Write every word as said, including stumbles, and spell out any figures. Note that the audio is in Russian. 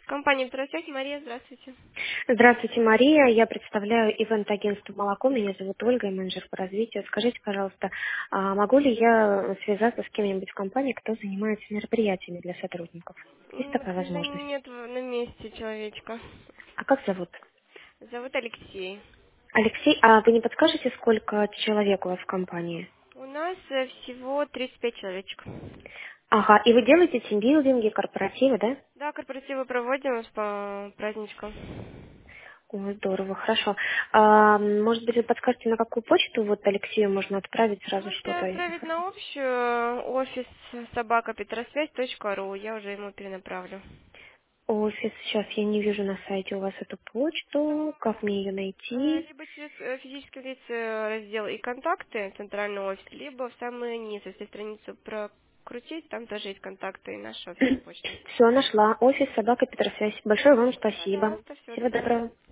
Компания «Второсвязь», Мария, здравствуйте. Здравствуйте, Мария. Я представляю ивент-агентство «Молоко». Меня зовут Ольга, я менеджер по развитию. Скажите, пожалуйста, а могу ли я связаться с кем-нибудь в компании, кто занимается мероприятиями для сотрудников? Есть М, К такая сожалению, возможность? нет в- на месте человечка. А как зовут? Зовут Алексей. Алексей, а вы не подскажете, сколько человек у вас в компании? У нас э, всего тридцать пять человечек. Ага, и вы делаете тимбилдинги, корпоративы, да? Да, корпоративы проводим по праздничкам. Ой, здорово, хорошо. А, может быть, вы подскажете, на какую почту вот Алексею можно отправить сразу Можете что-то? отправить на общую э, офис собака петросвязь точка ру. Я уже ему перенаправлю. Офис, сейчас я не вижу на сайте у вас эту почту. Как мне ее Э, найти? Либо через э, физические лица раздел и контакты, центральный офис, либо в самый низ, если страницу прокрутить, там тоже есть контакты и наша офисная почта. Все, нашла. Офис собака Петросвязь. Большое вам спасибо. Пожалуйста, все, до Всего свидания. доброго.